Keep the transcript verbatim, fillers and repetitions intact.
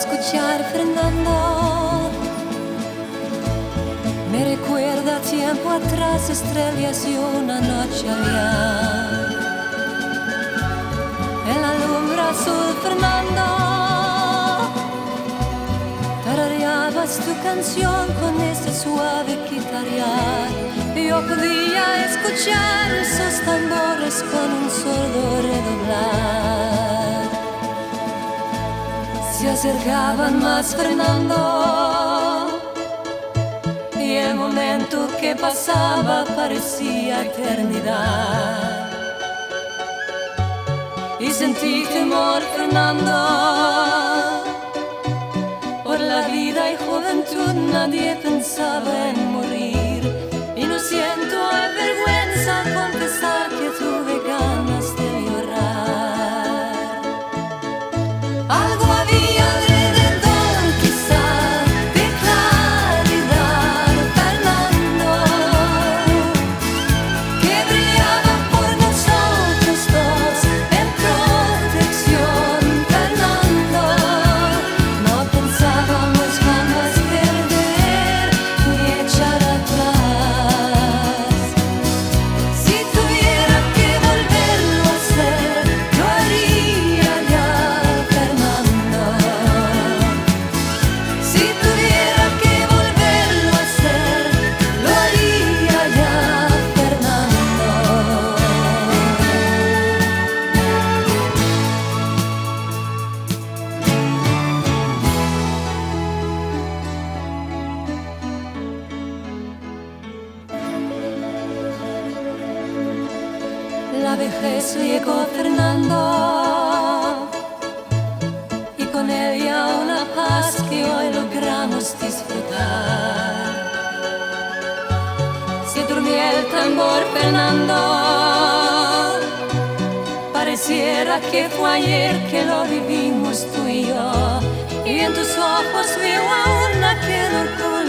escuchar, Fernando. Me recuerda tiempo atrás, estrellas y una noche había. En la lumbre azul, Fernando, tarareabas tu canción con ese suave guitarrear. Yo podía escuchar esos tambores con un sordo redoblar. Se acercaban más, Fernando, y el momento que pasaba parecía eternidad. Y sentí temor, Fernando, por la vida y juventud. Nadie pensaba en morir, y no siento vergüenza confesar que tuve ganas de llorar. Algo había alrededor, quizá, de claridad, Fernando, que brillaba por nosotros dos en protección, Fernando. No pensábamos jamás perder ni echar atrás. Si tuviera que volverlo a hacer, lo haría ya, Fernando. Si tuviera que volverlo a hacer, lo haría ya, Fernando. La vejez llegó, Fernando, y con ella una paz que hoy logramos disfrutar. Se durmió el tambor, Fernando, pareciera que fue ayer que lo vivimos tú y yo, y en tus ojos veo aún aquel orgullo